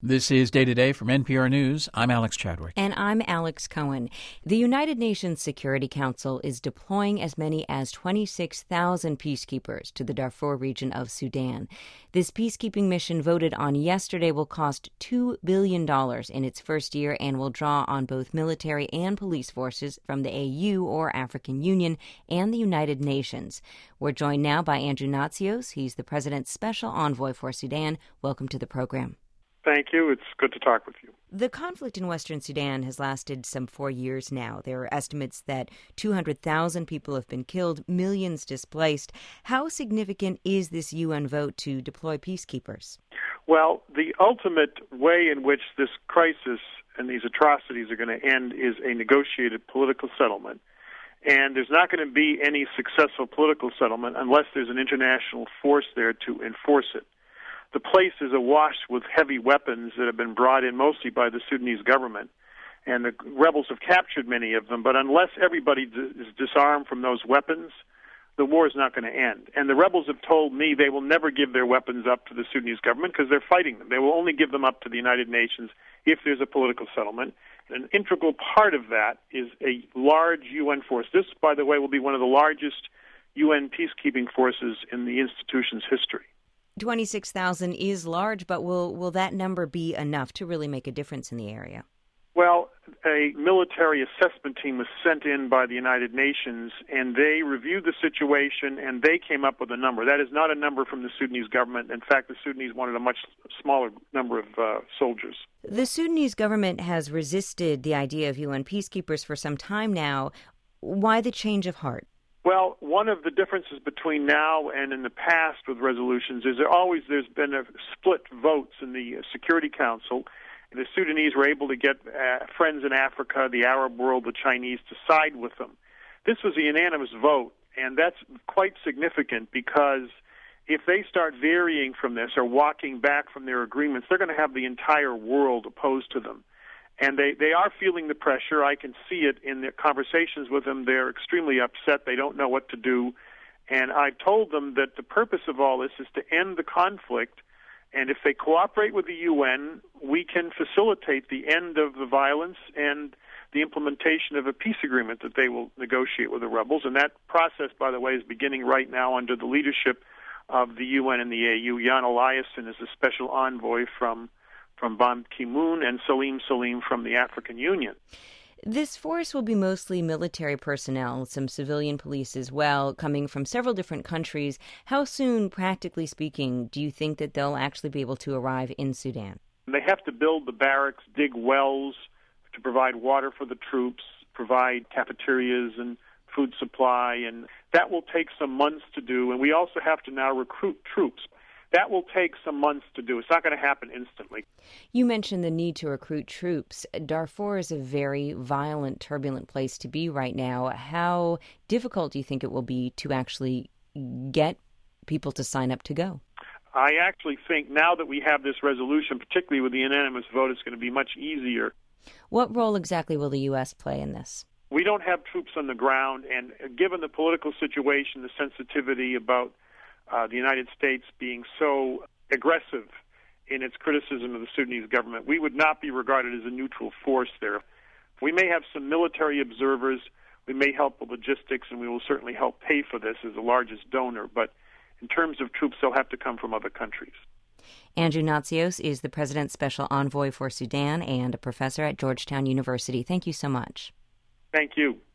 This is Day to Day from NPR News. I'm Alex Chadwick. And I'm Alex Cohen. The United Nations Security Council is deploying as many as 26,000 peacekeepers to the Darfur region of Sudan. This peacekeeping mission voted on yesterday will cost $2 billion in its first year and will draw on both military and police forces from the AU, or African Union, and the United Nations. We're joined now by Andrew Natsios. He's the President's Special Envoy for Sudan. Welcome to the program. Thank you. It's good to talk with you. The conflict in Western Sudan has lasted some 4 years now. There are estimates that 200,000 people have been killed, millions displaced. How significant is this UN vote to deploy peacekeepers? Well, the ultimate way in which this crisis and these atrocities are going to end is a negotiated political settlement. And there's not going to be any successful political settlement unless there's an international force there to enforce it. The place is awash with heavy weapons that have been brought in mostly by the Sudanese government, and the rebels have captured many of them. But unless everybody is disarmed from those weapons, the war is not going to end. And the rebels have told me they will never give their weapons up to the Sudanese government because they're fighting them. They will only give them up to the United Nations if there's a political settlement. An integral part of that is a large UN force. This, by the way, will be one of the largest UN peacekeeping forces in the institution's history. 26,000 is large, but will that number be enough to really make a difference in the area? Well, a military assessment team was sent in by the United Nations, and they reviewed the situation, and they came up with a number. That is not a number from the Sudanese government. In fact, the Sudanese wanted a much smaller number of soldiers. The Sudanese government has resisted the idea of UN peacekeepers for some time now. Why the change of heart? Well, one of the differences between now and in the past with resolutions is there's been a split votes in the Security Council. The Sudanese were able to get friends in Africa, the Arab world, the Chinese to side with them. This was a unanimous vote, and that's quite significant because if they start varying from this or walking back from their agreements, they're going to have the entire world opposed to them. And they are feeling the pressure. I can see it in their conversations with them. They're extremely upset. They don't know what to do. And I've told them that the purpose of all this is to end the conflict. And if they cooperate with the UN, we can facilitate the end of the violence and the implementation of a peace agreement that they will negotiate with the rebels. And that process, by the way, is beginning right now under the leadership of the UN and the AU. Jan Eliasson is the special envoy from Ban Ki-moon and Salim from the African Union. This force will be mostly military personnel, some civilian police as well, coming from several different countries. How soon, practically speaking, do you think that they'll actually be able to arrive in Sudan? They have to build the barracks, dig wells to provide water for the troops, provide cafeterias and food supply, and that will take some months to do. And we also have to now recruit troops. That will take some months to do. It's not going to happen instantly. You mentioned the need to recruit troops. Darfur is a very violent, turbulent place to be right now. How difficult do you think it will be to actually get people to sign up to go? I actually think now that we have this resolution, particularly with the unanimous vote, it's going to be much easier. What role exactly will the U.S. play in this? We don't have troops on the ground, and given the political situation, the sensitivity about the United States being so aggressive in its criticism of the Sudanese government, we would not be regarded as a neutral force there. We may have some military observers, we may help with logistics, and we will certainly help pay for this as the largest donor, but in terms of troops, they'll have to come from other countries. Andrew Natsios is the President's Special Envoy for Sudan and a professor at Georgetown University. Thank you so much. Thank you.